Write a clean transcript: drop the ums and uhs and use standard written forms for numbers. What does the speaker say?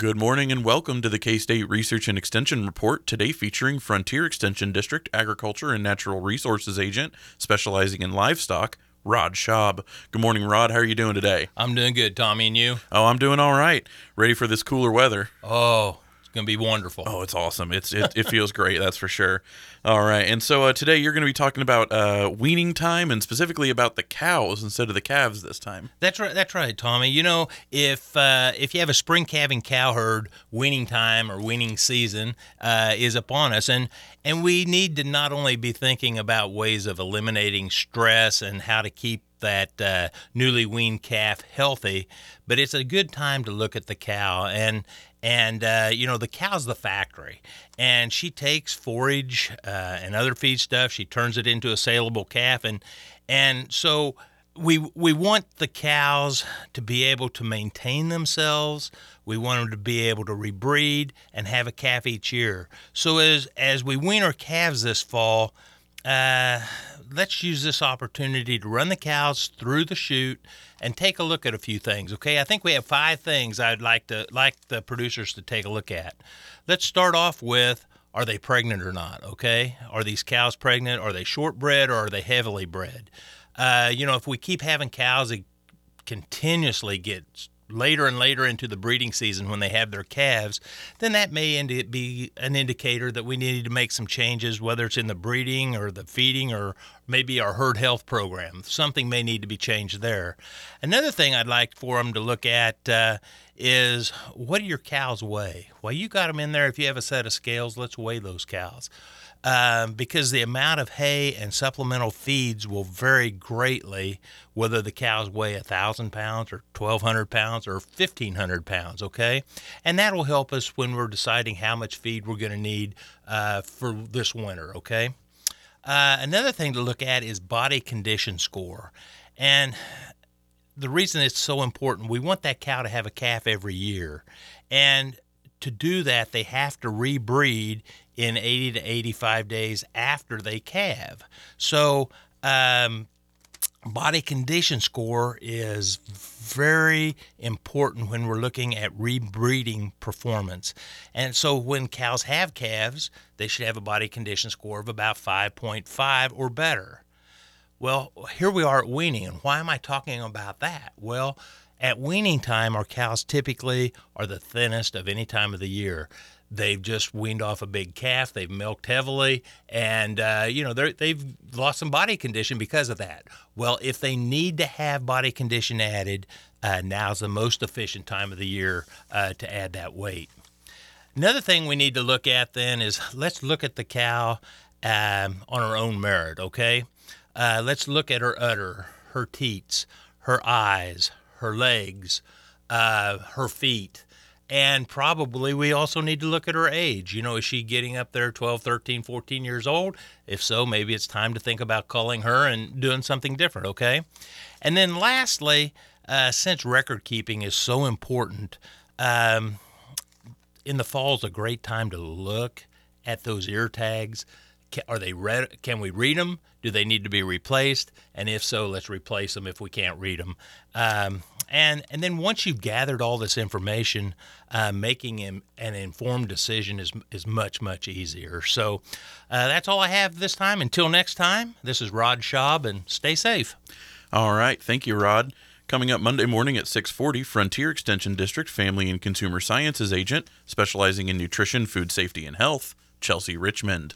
Good morning and welcome to the K-State Research and Extension Report, today featuring Frontier Extension District Agriculture and Natural Resources Agent specializing in livestock, Rod Schaub. Good morning, Rod. How are you doing today? I'm doing good, Tommy, and you? Oh, I'm doing all right. Ready for this cooler weather. Oh, it's going to be wonderful. Oh, it's awesome. It feels great, that's for sure. All right, and so today you're going to be talking about weaning time and specifically about the cows instead of the calves this time. That's right, Tommy. You know, if you have a spring calving cow herd, weaning time or weaning season is upon us, and we need to not only be thinking about ways of eliminating stress and how to keep that newly weaned calf healthy, but it's a good time to look at the cow and you know, the cow's the factory, and she takes forage and other feed stuff. She turns it into a saleable calf, and so we want the cows to be able to maintain themselves. We want them to be able to rebreed and have a calf each year. So as we wean our calves this fall, let's use this opportunity to run the cows through the chute and take a look at a few things, okay? I think we have 5 things I'd like the producers to take a look at. Let's start off with, are they pregnant or not, okay? Are these cows pregnant? Are they short-bred or are they heavily bred? You know, if we keep having cows that continuously get later and later into the breeding season when they have their calves, then that may be an indicator that we need to make some changes, whether it's in the breeding or the feeding or maybe our herd health program. Something may need to be changed there. Another thing I'd like for them to look at is, what do your cows weigh? Well, you got them in there. If you have a set of scales, let's weigh those cows. Because the amount of hay and supplemental feeds will vary greatly whether the cows weigh 1,000 pounds or 1,200 pounds or 1,500 pounds, okay? And that will help us when we're deciding how much feed we're going to need for this winter, okay? Another thing to look at is body condition score. And the reason it's so important, we want that cow to have a calf every year. And to do that, they have to rebreed in 80 to 85 days after they calve. So body condition score is very important when we're looking at rebreeding performance. And so when cows have calves, they should have a body condition score of about 5.5 or better. Well, here we are at weaning, and why am I talking about that? Well, at weaning time, our cows typically are the thinnest of any time of the year. They've just weaned off a big calf. They've milked heavily, and you know, they've lost some body condition because of that. Well, if they need to have body condition added, now's the most efficient time of the year to add that weight. Another thing we need to look at then is, let's look at the cow on her own merit, okay? Let's look at her udder, her teats, her eyes, her legs, her feet, and probably we also need to look at her age. You know, is she getting up there 12, 13, 14 years old? If so, maybe it's time to think about culling her and doing something different, okay? And then lastly, since record keeping is so important, in the fall is a great time to look at those ear tags. Are they read? Can we read them? Do they need to be replaced? And if so, let's replace them if we can't read them. And then once you've gathered all this information, making an informed decision is much, much easier. So that's all I have this time. Until next time, this is Rod Schaub, and stay safe. All right, thank you, Rod. Coming up Monday morning at 6:40, Frontier Extension District Family and Consumer Sciences Agent specializing in nutrition, food safety, and health, Chelsea Richmond.